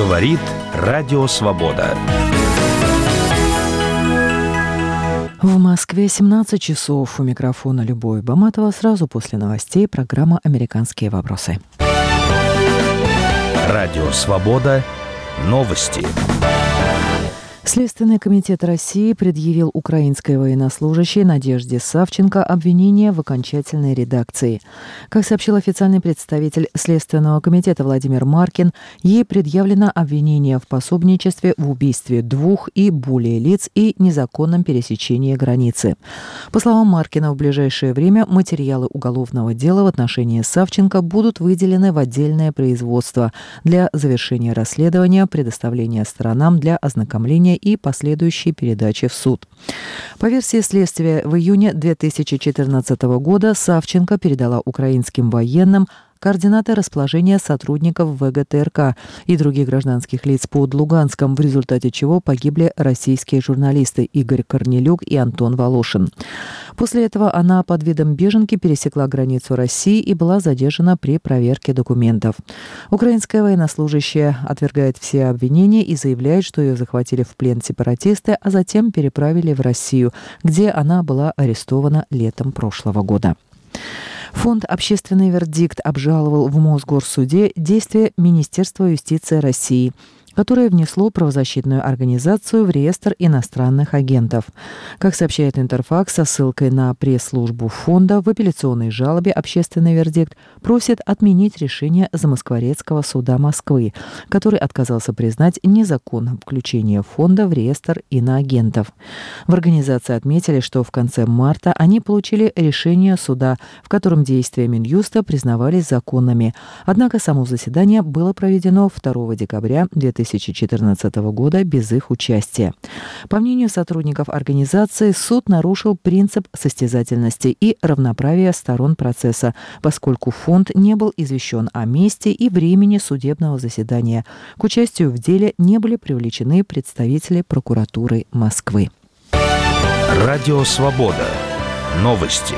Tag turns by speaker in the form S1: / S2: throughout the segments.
S1: Говорит Радио Свобода.
S2: В Москве 17 часов. У микрофона Любовь Баматова. Сразу после новостей программа «Американские вопросы».
S1: Радио Свобода. Новости.
S2: Следственный комитет России предъявил украинской военнослужащей Надежде Савченко обвинение в окончательной редакции. Как сообщил официальный представитель Следственного комитета Владимир Маркин, ей предъявлено обвинение в пособничестве в убийстве 2 и более лиц и незаконном пересечении границы. По словам Маркина, в ближайшее время материалы уголовного дела в отношении Савченко будут выделены в отдельное производство для завершения расследования, предоставления сторонам для ознакомления и последующей передачи в суд. По версии следствия, в июне 2014 года Савченко передала украинским военным координаты расположения сотрудников ВГТРК и других гражданских лиц под Луганском, в результате чего погибли российские журналисты Игорь Корнелюк и Антон Волошин. После этого она под видом беженки пересекла границу России и была задержана при проверке документов. Украинская военнослужащая отвергает все обвинения и заявляет, что ее захватили в плен сепаратисты, а затем переправили в Россию, где она была арестована летом прошлого года. Фонд «Общественный вердикт» обжаловал в Мосгорсуде действия Министерства юстиции России, которое внесло правозащитную организацию в реестр иностранных агентов. Как сообщает Интерфакс со ссылкой на пресс-службу фонда, в апелляционной жалобе «Общественный вердикт» просит отменить решение Замоскворецкого суда Москвы, который отказался признать незаконным включение фонда в реестр иноагентов. В организации отметили, что в конце марта они получили решение суда, в котором действия Минюста признавались законными. Однако само заседание было проведено 2 декабря 2014 года без их участия. По мнению сотрудников организации, суд нарушил принцип состязательности и равноправия сторон процесса, поскольку фонд не был извещен о месте и времени судебного заседания. К участию в деле не были привлечены представители прокуратуры Москвы.
S1: Радио Свобода. Новости.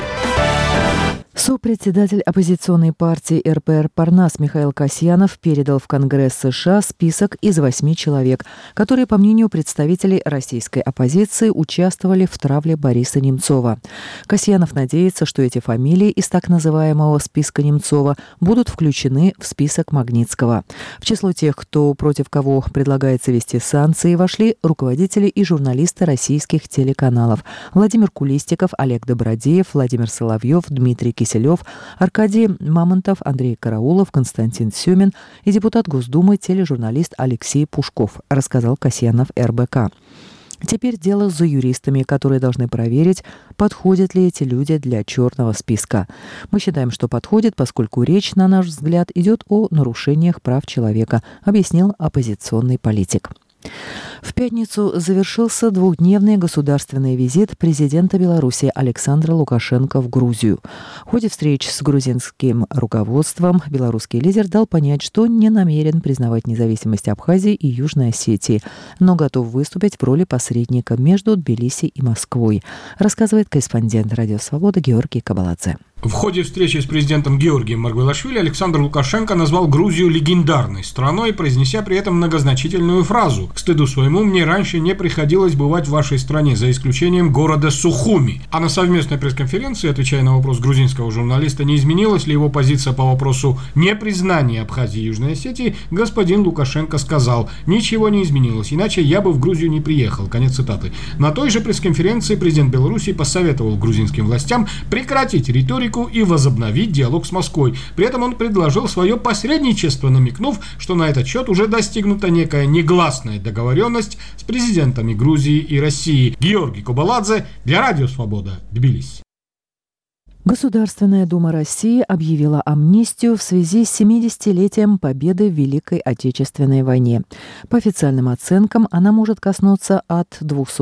S2: Сопредседатель оппозиционной партии РПР «Парнас» Михаил Касьянов передал в Конгресс США список из 8 человек, которые, по мнению представителей российской оппозиции, участвовали в травле Бориса Немцова. Касьянов надеется, что эти фамилии из так называемого списка Немцова будут включены в список Магнитского. В число тех, против кого предлагается ввести санкции, вошли руководители и журналисты российских телеканалов: Владимир Кулистиков, Олег Добродеев, Владимир Соловьев, Дмитрий Киселев, Аркадий Мамонтов, Андрей Караулов, Константин Сюмин и депутат Госдумы, тележурналист Алексей Пушков, рассказал Касьянов РБК. Теперь дело за юристами, которые должны проверить, подходят ли эти люди для черного списка. Мы считаем, что подходит, поскольку речь, на наш взгляд, идет о нарушениях прав человека, объяснил оппозиционный политик. В пятницу завершился двухдневный государственный визит президента Беларуси Александра Лукашенко в Грузию. В ходе встреч с грузинским руководством белорусский лидер дал понять, что не намерен признавать независимость Абхазии и Южной Осетии, но готов выступить в роли посредника между Тбилиси и Москвой, рассказывает корреспондент «Радио Свобода» Георгий Кабаладзе.
S3: В ходе встречи с президентом Георгием Маргвелашвили Александр Лукашенко назвал Грузию легендарной страной, произнеся при этом многозначительную фразу: «К стыду своему, мне раньше не приходилось бывать в вашей стране, за исключением города Сухуми». А на совместной пресс-конференции, отвечая на вопрос грузинского журналиста, не изменилась ли его позиция по вопросу непризнания Абхазии и Южной Осетии, господин Лукашенко сказал: «Ничего не изменилось, иначе я бы в Грузию не приехал». Конец цитаты. На той же пресс-конференции президент Беларуси посоветовал грузинским властям прекратить риторику и возобновить диалог с Москвой. При этом он предложил свое посредничество, намекнув, что на этот счет уже достигнута некая негласная договоренность с президентами Грузии и России. Георгий Кабаладзе для Радио Свобода, Тбилиси.
S2: Государственная Дума России объявила амнистию в связи с 70-летием победы в Великой Отечественной войне. По официальным оценкам, она может коснуться от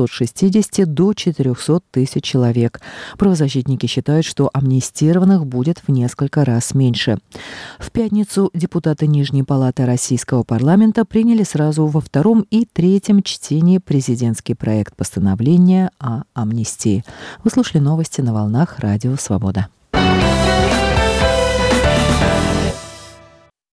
S2: 260 до 400 тысяч человек. Правозащитники считают, что амнистированных будет в несколько раз меньше. В пятницу депутаты Нижней палаты Российского парламента приняли сразу во втором и третьем чтении президентский проект постановления о амнистии. Вы слушали новости на волнах Радио Свобода.